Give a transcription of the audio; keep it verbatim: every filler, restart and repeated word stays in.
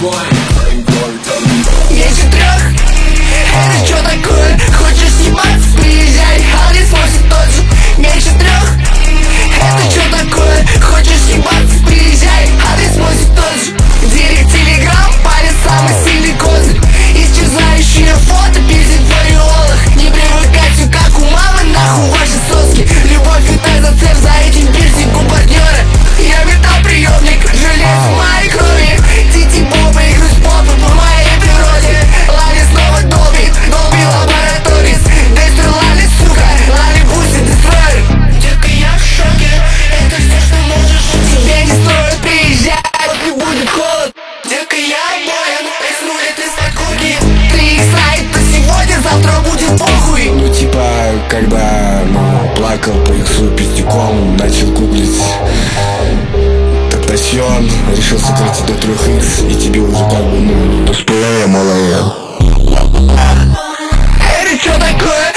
Меньше трех, это чё такое? Хочешь сниматься? Приезжай, адрес мой все тот же. Меньше трех, это чё такое? Хочешь сниматься? Приезжай, адрес мой все тот же. Директ, телеграм, парень самый сильный козырь. Исчезающие фото, пиздит в ореолах. Не привыкать, все как у мамы, нахуй ваши соски. Любовь витает за цепь, за этим пирсингом партнера. Я металлоприемник, желез в моей крови. Тити Боба и грусть попы по моей природе. Лали снова долбит, долби лабораторис. Дестер Лали, сука, Лали Буси, дестройер. Детка, я в шоке, это все, что можешь. Тебе не стоит приезжать, вот не будет холод. Детка, я болен, риснули ты стакуки. Ты их сайт на сегодня, завтра будет похуй. Ну типа, когда ну, плакал по иксу пиздюком, начал гуглить Тактасьон, решил сократить до трех икс. И тебе уже как бы, ну, дисплея, малая. Это что такое?